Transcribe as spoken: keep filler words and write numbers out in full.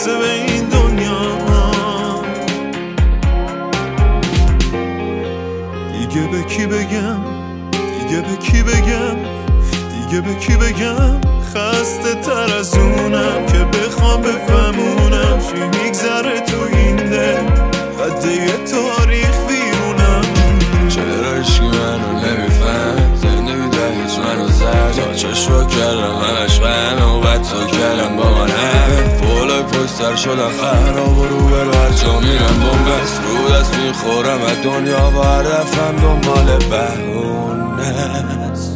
برسه به این دنیا. دیگه به کی بگم، دیگه به کی بگم، دیگه به کی بگم خسته تر از اونم که بخوام بفهمونم چی میگذره تو این دل، خط یه تاریخ بیرونم. چرا عشقی منو نمیفهم، زندگی ده هیچ منو زد تا چشم کردم همش غمه و بد تا کردم با من همه فولای پشت سر شدن خراب و رو برو هر جا میرم بومبست رو دست میخورم از دنیا و هر دفعم دنبال بهونه است.